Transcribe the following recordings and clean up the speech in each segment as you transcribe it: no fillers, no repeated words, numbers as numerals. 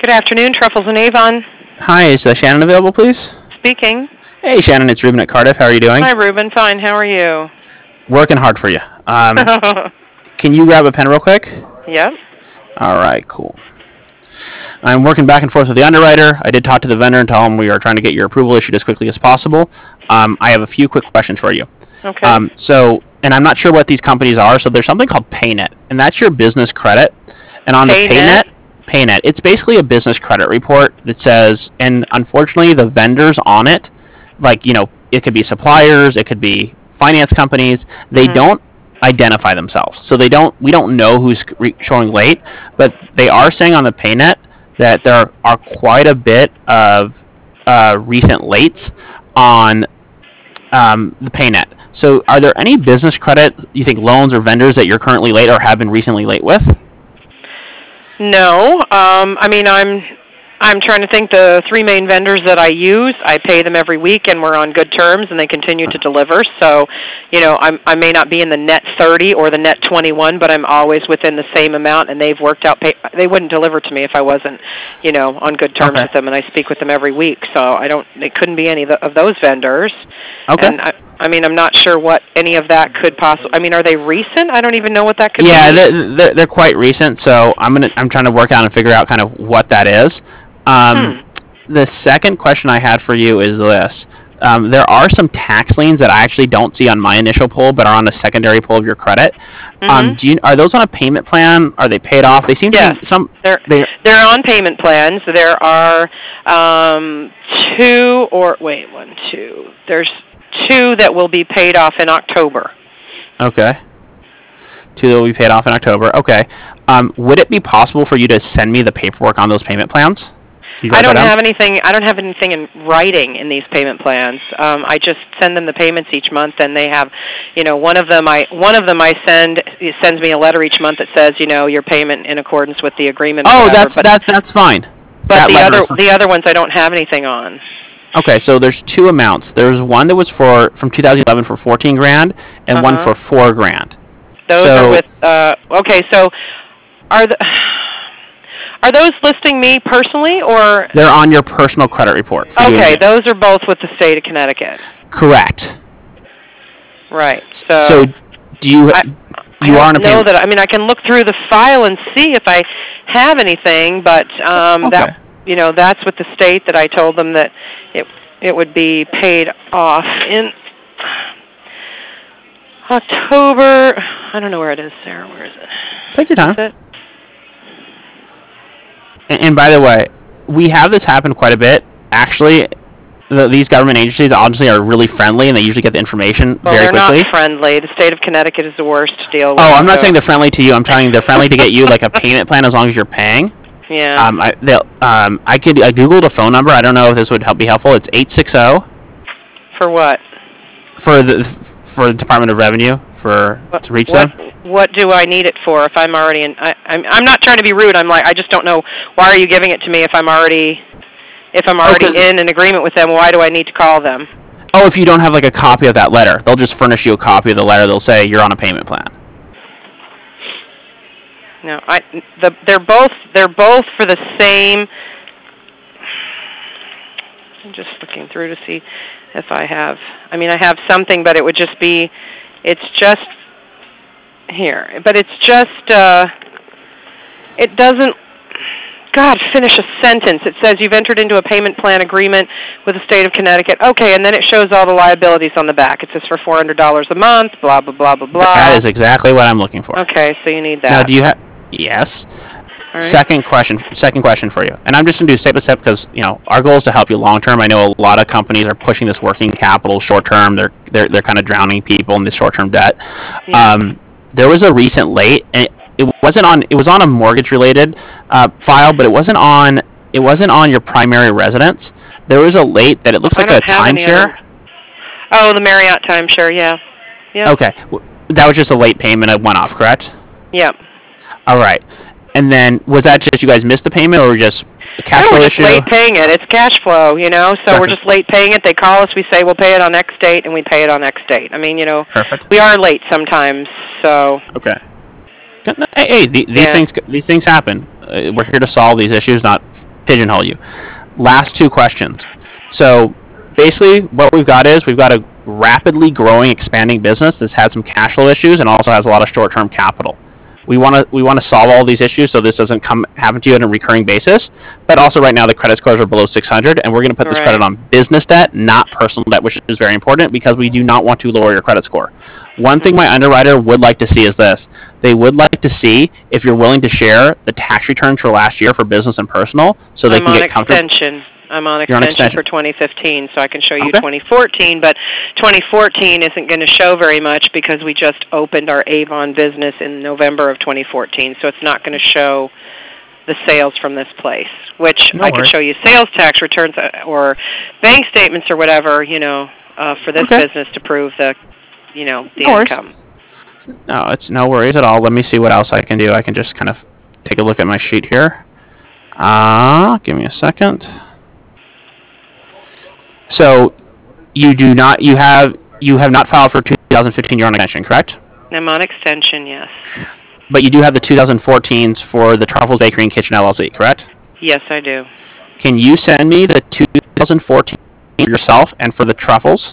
Good afternoon, Truffles and Avon. Hi, is Shannon available, please? Speaking. Hey, Shannon, it's Ruben at Cardiff. How are you doing? Hi, Ruben. Fine. How are you? Working hard for you. Can you grab a pen real quick? Yep. All right, cool. I'm working back and forth with the underwriter. I did talk to the vendor and tell him we are trying to get your approval issued as quickly as possible. I have a few quick questions for you. Okay. And I'm not sure what these companies are, so there's something called PayNet, and that's your business credit. And on the PayNet, it's basically a business credit report that says, and unfortunately the vendors on it, like, you know, it could be suppliers, it could be finance companies, they don't identify themselves. So we don't know who's showing late, but they are saying on the PayNet that there are quite a bit of recent lates on the PayNet. So are there any business credit, you think, loans or vendors that you're currently late or have been recently late with? No. I mean, I'm trying to think. The three main vendors that I use, I pay them every week, and we're on good terms, and they continue to deliver. So, you know, I may not be in the net 30 or the net 21, but I'm always within the same amount, and they've worked out. They wouldn't deliver to me if I wasn't, you know, on good terms with them, and I speak with them every week. So it couldn't be any of those vendors. Okay. And I mean, I'm not sure what any of that could possibly. I mean, are they recent? I don't even know what that could be. Yeah, they're quite recent. So I'm trying to work out and figure out kind of what that is. The second question I had for you is this: there are some tax liens that I actually don't see on my initial pull, but are on a secondary pull of your credit. Are those on a payment plan? Are they paid off? They seem to be some. They're on payment plans. There are There's two that will be paid off in October. Okay. Two that will be paid off in October. Okay. Would it be possible for you to send me the paperwork on those payment plans? I don't have anything in writing in these payment plans. I just send them the payments each month, and they have, you know, one of them I send. It sends me a letter each month that says, you know, your payment in accordance with the agreement. That's fine. But the other ones I don't have anything on. Okay, so there's two amounts. There's one that was from 2011 for $14,000, and one for $4,000. Those are with. Okay, so are those listing me personally, or they're on your personal credit report? Okay, those are both with the state of Connecticut. Correct. Right. So do you? I know that. I mean, I can look through the file and see if I have anything, but that. You know, that's with the state that I told them that it would be paid off in October. I don't know where it is, Sarah. Where is it? Take your time. And by the way, we have this happen quite a bit. Actually, these government agencies honestly are really friendly, and they usually get the information very quickly. They're not friendly. The state of Connecticut is the worst to deal with. Oh, I'm not saying they're friendly to you. I'm telling you they're friendly to get you like a payment plan as long as you're paying. Yeah. I googled a phone number. I don't know if this would be helpful. It's 860. For what? For the Department of Revenue to reach them. What do I need it for? If I'm already in, I'm not trying to be rude. I just don't know. Why are you giving it to me if I'm already in an agreement with them? Why do I need to call them? Oh, if you don't have like a copy of that letter, they'll just furnish you a copy of the letter. They'll say you're on a payment plan. No, they're both for the same. I'm just looking through to see if I have. I mean, I have something, but it would just be. It's just here, but it's just. It doesn't. God, finish a sentence. It says you've entered into a payment plan agreement with the state of Connecticut. Okay, and then it shows all the liabilities on the back. It says for $400 a month. Blah blah blah blah blah. That is exactly what I'm looking for. Okay, so you need that. Now, do you have? Yes. Right. Second question for you, and I'm just going to do step by step because, you know, our goal is to help you long term. I know a lot of companies are pushing this working capital short term. They're kind of drowning people in this short term debt. Yeah. There was a recent late, and it was on a mortgage related file, but it wasn't on your primary residence. There was a late that it looks like a timeshare. Oh, the Marriott timeshare, yeah. Okay, that was just a late payment. It went off, correct? Yep. All right. And then, was that just you guys missed the payment, or just a cash flow issue? We're just late paying it. It's cash flow, you know. So we're just late paying it. They call us. We say we'll pay it on X date, and we pay it on X date. I mean, you know, perfect. We are late sometimes. So. Okay. Hey, these things happen. We're here to solve these issues, not pigeonhole you. Last two questions. So basically what we've got a rapidly growing, expanding business that's had some cash flow issues and also has a lot of short-term capital. We want to solve all these issues so this doesn't happen to you on a recurring basis. But also right now the credit scores are below 600, and we're going to put this credit on business debt, not personal debt, which is very important because we do not want to lower your credit score. One thing my underwriter would like to see is this. They would like to see if you're willing to share the tax returns for last year for business and personal so they can get comfortable. I'm on extension for 2015, so I can show you 2014, but 2014 isn't going to show very much because we just opened our Avon business in November of 2014, so it's not going to show the sales from this place, which I can show you sales tax returns or bank statements or whatever, for this business to prove the income. No, it's no worries at all. Let me see what else I can do. I can just kind of take a look at my sheet here. Give me a second. So you have not filed for 2015. You're on extension, correct? I'm on extension, yes. But you do have the 2014s for the Truffles Bakery and Kitchen LLC, correct? Yes, I do. Can you send me the 2014 for yourself and for the Truffles?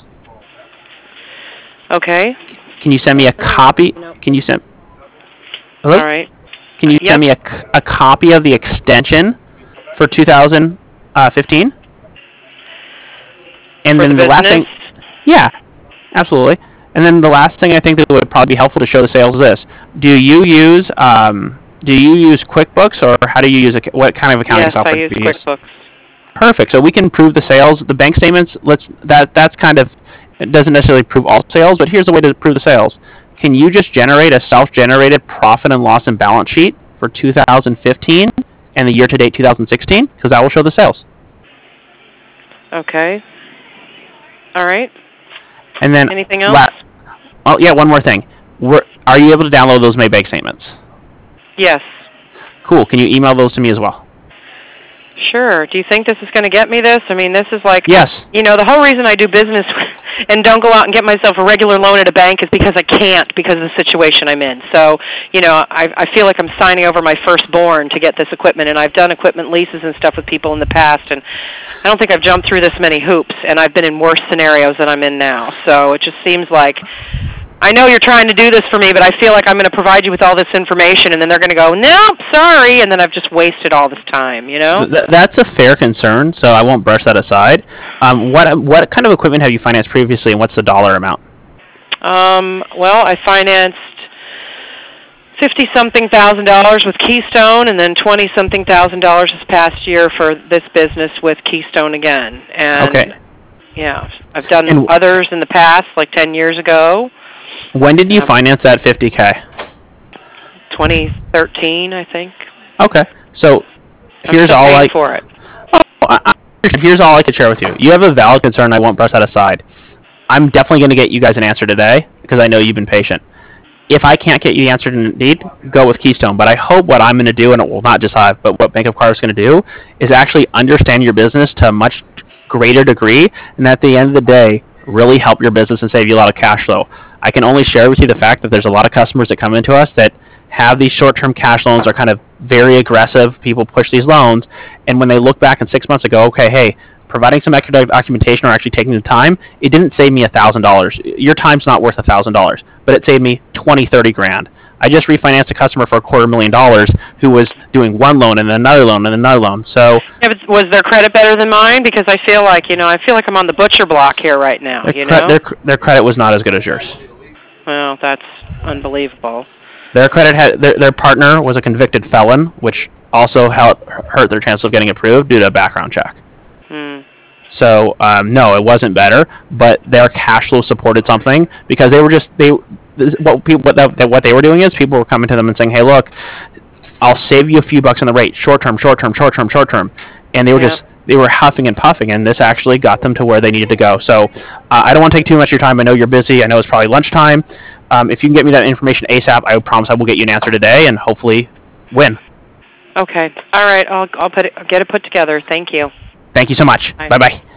Okay. Can you send me a copy? Can you send? Hello? All right. Can you send me a copy of the extension for 2015? And then the last thing, yeah, absolutely. And then the last thing I think that would probably be helpful to show the sales is this: do you use QuickBooks, or how do you use what kind of accounting software do you use? Yes, I use QuickBooks. Perfect. So we can prove the sales. The bank statements, that's kind of, it doesn't necessarily prove all sales, but here's the way to prove the sales. Can you just generate a self-generated profit and loss and balance sheet for 2015 and the year-to-date 2016? Because that will show the sales. Okay. All right. And then anything else? One more thing. Are you able to download those May bank statements? Yes. Cool. Can you email those to me as well? Sure. Do you think this is going to get me this? I mean, this is like, yes. The whole reason I do business and don't go out and get myself a regular loan at a bank is because I can't because of the situation I'm in. So, I feel like I'm signing over my firstborn to get this equipment, and I've done equipment leases and stuff with people in the past, and I don't think I've jumped through this many hoops, and I've been in worse scenarios than I'm in now. So it just seems like, I know you're trying to do this for me, but I feel like I'm going to provide you with all this information, and then they're going to go, nope, sorry, and then I've just wasted all this time, That's a fair concern, so I won't brush that aside. What kind of equipment have you financed previously, and what's the dollar amount? Well, I financed $50-something thousand with Keystone, and then $20-something thousand this past year for this business with Keystone again. And okay. Yeah, I've done others in the past, like 10 years ago. When did you finance that $50K? 2013, I think. Okay, so here's all I for it. Here's all I could share with you. You have a valid concern. I won't brush that aside. I'm definitely going to get you guys an answer today because I know you've been patient. If I can't get you the answer indeed, go with Keystone. But I hope what I'm going to do, and it will not just I, but what Bank of Colorado is going to do, is actually understand your business to a much greater degree, and at the end of the day, really help your business and save you a lot of cash flow. I can only share with you the fact that there's a lot of customers that come into us that have these short-term cash loans, are kind of very aggressive. People push these loans, and when they look back in 6 months and go, okay, hey, providing some extra documentation or actually taking the time, it didn't save me $1,000. Your time's not worth $1,000, but it saved me $20-30 grand. I just refinanced a customer for $250,000 who was doing one loan and another loan and another loan. So yeah, but was their credit better than mine? Because I feel like I'm on the butcher block here right now. Their credit was not as good as yours. Well, that's unbelievable. Their credit had their partner was a convicted felon, which also hurt their chance of getting approved due to a background check. So no, it wasn't better, but their cash flow supported something because what they were doing is people were coming to them and saying, hey, look, I'll save you a few bucks on the rate, short term, and they were they were huffing and puffing, and this actually got them to where they needed to go. So I don't want to take too much of your time. I know you're busy. I know it's probably lunchtime. If you can get me that information ASAP, I promise I will get you an answer today and hopefully win. Okay. All right. I'll get it put together. Thank you. Thank you so much. Bye-bye.